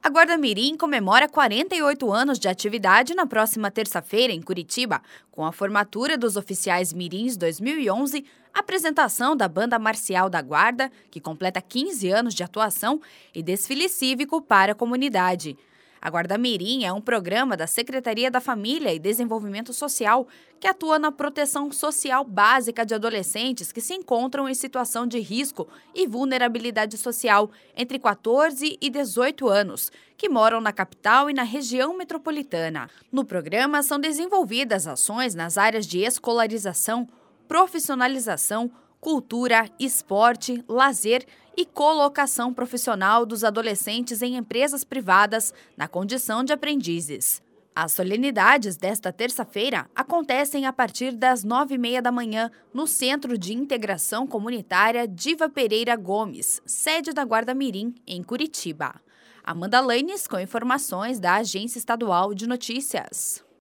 A Guarda Mirim comemora 48 anos de atividade na próxima terça-feira, em Curitiba, com a formatura dos oficiais Mirins 2011, apresentação da Banda Marcial da Guarda, que completa 15 anos de atuação, e desfile cívico para a comunidade. A Guarda Mirim é um programa da Secretaria da Família e Desenvolvimento Social que atua na proteção social básica de adolescentes que se encontram em situação de risco e vulnerabilidade social entre 14 e 18 anos, que moram na capital e na região metropolitana. No programa são desenvolvidas ações nas áreas de escolarização, profissionalização, cultura, esporte, lazer e colocação profissional dos adolescentes em empresas privadas na condição de aprendizes. As solenidades desta terça-feira acontecem a partir das 9h30 da manhã no Centro de Integração Comunitária Diva Pereira Gomes, sede da Guarda Mirim, em Curitiba. Amanda Lanes com informações da Agência Estadual de Notícias.